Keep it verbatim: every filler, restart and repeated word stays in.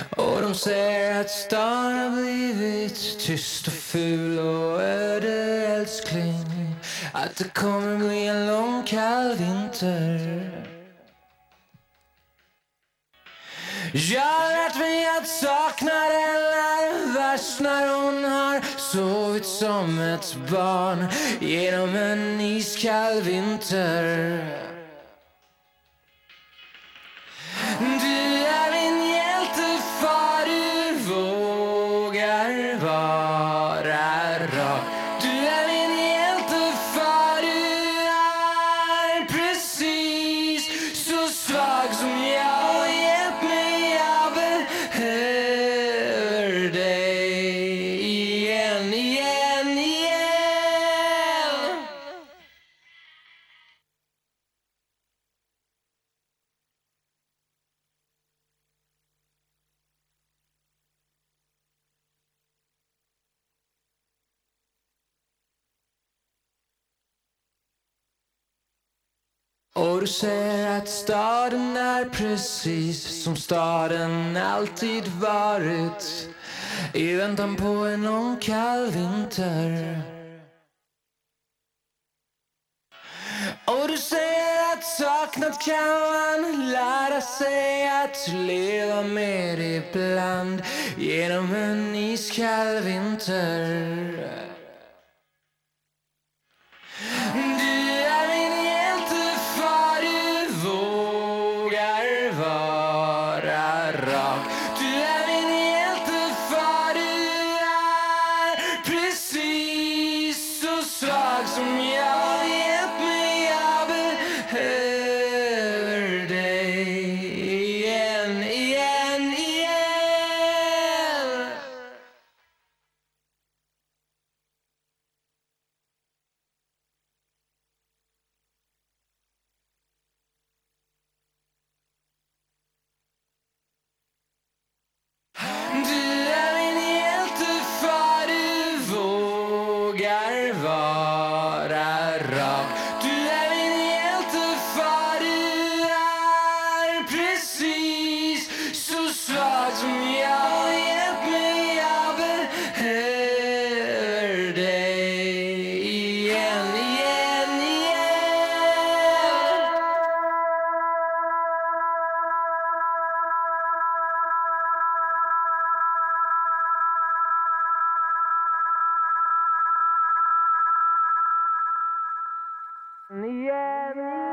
Och de säger att stan har blivit tyst och ful och öde, älskling. Att det kommer bli en lång kall vinter. Jag har lärt mig att sakna den är värst när hon har sovit som ett barn genom en iskall vinter. Du är min hjälte, far, du vågar vara rak. Du är min hjälte, far, du är precis så svag som jag. Hjälp mig, jag behöver dig igen, igen, igen. Och du säger att staden är precis som staden alltid varit i väntan på en lång kall vinter. Och du säger att saknat kan man lära sig att leva med ibland genom en iskall vinter. Du är min hjälte, far, du vågar vara rak. Du är min hjälte, far, du är precis så svag som jag. Hjälp mig, jag behöver dig igen, igen, igen. Du är min hjälte, far, du vågar vara rak. Du är min hjälte, far, du är precis så svag som jag. Hjälp mig, jag behöver dig igen, igen, igen. Igen, igen.